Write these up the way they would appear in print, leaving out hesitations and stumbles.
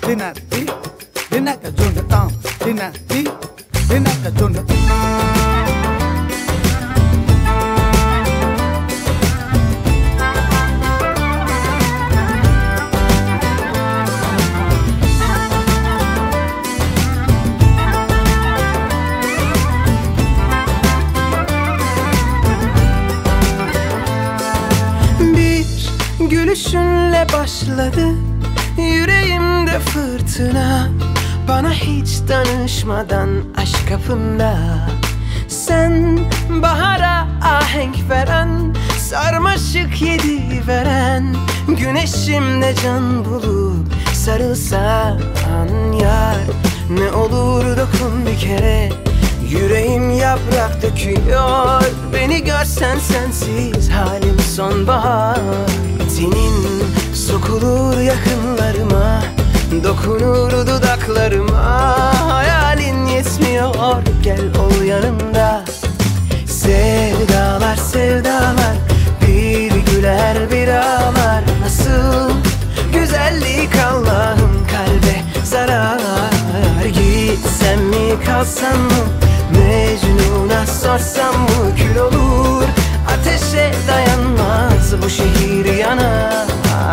dinati, dinaka Jonathan, dinati, dinaka Jonathan. Gülüşünle başladı yüreğimde fırtına. Bana hiç danışmadan aşk kapında. Sen bahara ahenk veren, sarmaşık yedi veren, güneşimle can bulup sarılsan yar. Ne olur dokun bir kere, yüreğim yaprak döküyor. Beni görsen sensiz halim sonbahar. Senin sokulur yakınlarıma, dokunur dudaklarıma. Hayalin yetmiyor, gel ol yanımda. Sevdalar sevdalar, bir güler bir ağlar. Nasıl güzellik Allah'ım, kalbe zarar. Gitsem mi kalsam mı, Mecnun'a sorsam mı, kül olur. Ateşe dayanmaz bu şehir yanar.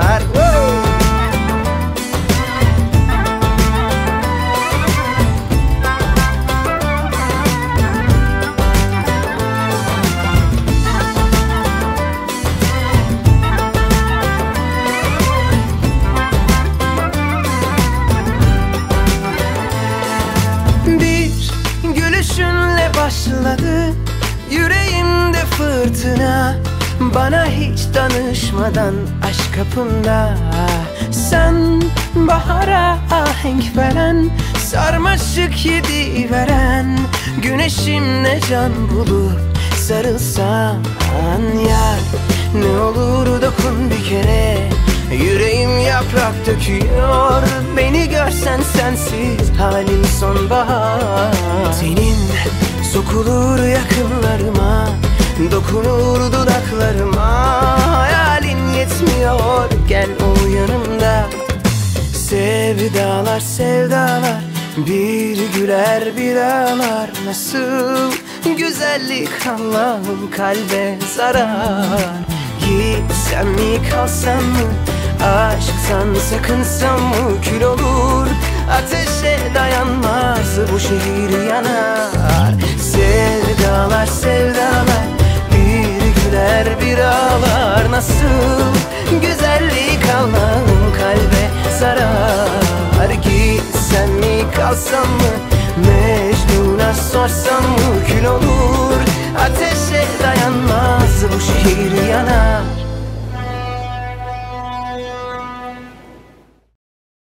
Bir gülüşünle başladı yüreğimde fırtına. Bana hiç danışmadan aşk kapında. Sen bahara ahenk veren, sarmaşık yedi veren, güneşimle can bulup sarılsan yar. Ne olur dokun bir kere, yüreğim yaprak döküyor. Beni görsen sensiz halim sonbahar. Senin sokulur yakınlarıma, dokunur dudaklarıma. Hayalin yetmiyor, gel ol yanımda. Sevdalar sevdalar, bir güler bir ağlar. Nasıl güzellik Allah'ım, kalbe zarar. Gitsem mi kalsam mı, aşktan sakınsam mı, kül olur. Ateşe dayanmaz bu şehir yanar. Sevdalar sevdalar, bir güler bir ağlar. Nasıl güzellik Allah'ım, kalbe zarar. Gitsem mi kalsam mı, Mecnun'a sorsam mı, kül olur. Ateşe dayanmaz bu